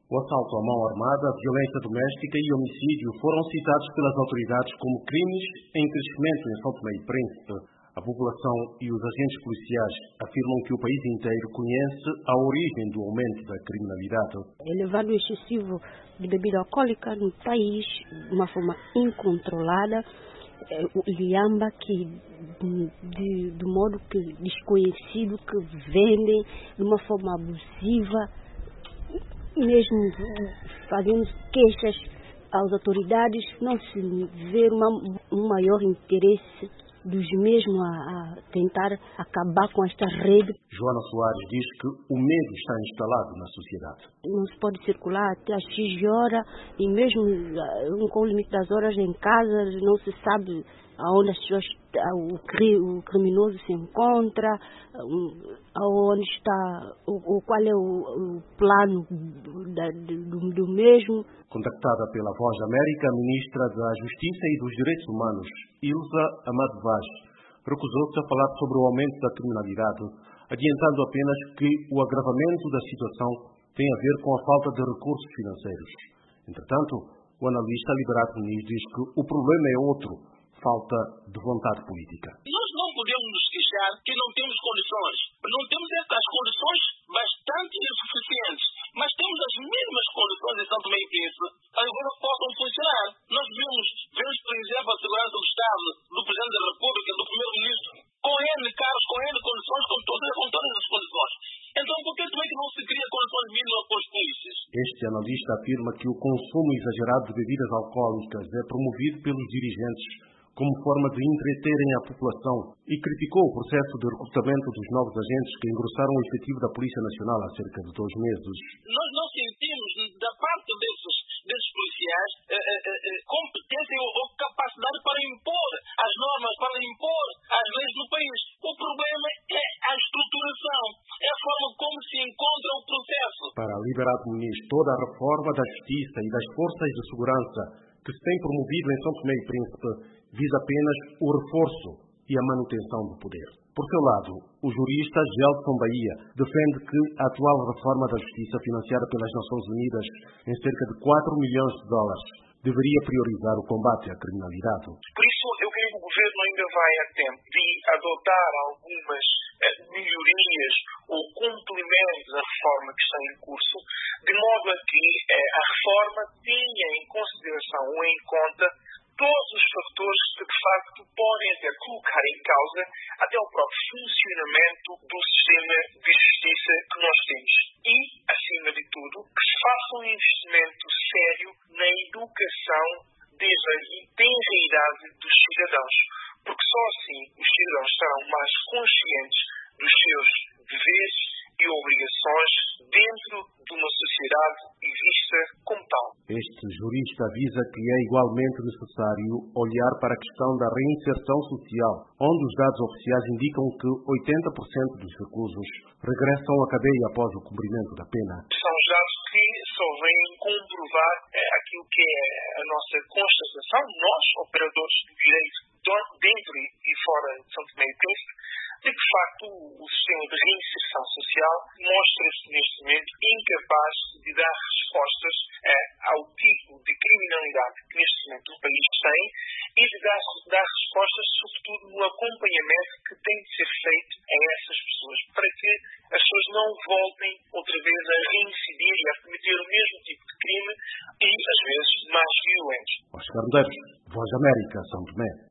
O assalto à mão armada, a violência doméstica e homicídio foram citados pelas autoridades como crimes em crescimento em São Tomé e Príncipe. A população e os agentes policiais afirmam que o país inteiro conhece a origem do aumento da criminalidade. Elevado excessivo de bebida alcoólica no país, de uma forma incontrolada, o Liamba que de modo que desconhecido, que vendem de uma forma abusiva, mesmo fazendo queixas às autoridades, não se vê um maior interesse dos mesmos a tentar acabar com esta rede. Joana Soares diz que o medo está instalado na sociedade. Não se pode circular até às X horas e mesmo com o limite das horas em casa não se sabe aonde as pessoas, o criminoso se encontra, aonde está, qual é o plano do mesmo. Contactada pela Voz da América, a ministra da Justiça e dos Direitos Humanos, Ilza Amado Vaz, recusou-se a falar sobre o aumento da criminalidade, adiantando apenas que o agravamento da situação tem a ver com a falta de recursos financeiros. Entretanto, o analista Liberato Muniz diz que o problema é outro: falta de vontade política. Nós não podemos nos queixar que não temos condições. Não temos estas condições bastante insuficientes, mas temos as mesmas condições em São Tomé e Príncipe agora que possam funcionar. Nós vemos, por exemplo, a segurança do Estado, do Presidente da República, do Primeiro-Ministro, com N cargos, com N condições, com todas as condições. Então, por que também que não se cria condições mínimas para os polícias? Este analista afirma que o consumo exagerado de bebidas alcoólicas é promovido pelos dirigentes como forma de entreterem a população e criticou o processo de recrutamento dos novos agentes que engrossaram o efetivo da Polícia Nacional há cerca de 2 meses. Nós não sentimos, da parte desses policiais, competência ou capacidade para impor as normas, para impor as leis no país. O problema é a estruturação, é a forma como se encontra o processo. Para Liberato Muniz, toda a reforma da justiça e das forças de segurança que se tem promovido em São Tomé e Príncipe visa apenas o reforço e a manutenção do poder. Por seu lado, o jurista Gelson Bahia defende que a atual reforma da justiça, financiada pelas Nações Unidas em cerca de 4 milhões de dólares, deveria priorizar o combate à criminalidade. Por isso, eu creio que o governo ainda vai a tempo de adotar algumas melhorias ou complementos à reforma que está em curso, de modo a que a reforma tenha em consideração ou em conta todos os fatores que, de facto, podem até colocar em causa até o próprio funcionamento do sistema de justiça que nós temos. E, acima de tudo, que se faça um investimento sério na educação desde a tenra idade dos cidadãos, porque só assim os cidadãos estarão mais conscientes dos seus deveres e obrigações dentro de uma sociedade e vista como tal. Este jurista avisa que é igualmente necessário olhar para a questão da reinserção social, onde os dados oficiais indicam que 80% dos reclusos regressam à cadeia após o cumprimento da pena. São os dados que só vêm comprovar aquilo que é a nossa constatação, nós, operadores de direito dentro e fora de São Tomé e Príncipe, de que, de facto, o sistema de reinserção social mostra-se neste momento incapaz de dar respostas ao tipo de criminalidade que neste momento o país tem e de dar respostas, sobretudo, no acompanhamento que tem de ser feito a essas pessoas, para que as pessoas não voltem outra vez a reincidir e a cometer o mesmo tipo de crime e, às vezes, mais violentos. Oscar Medeiros, Voz da América, São Tomé.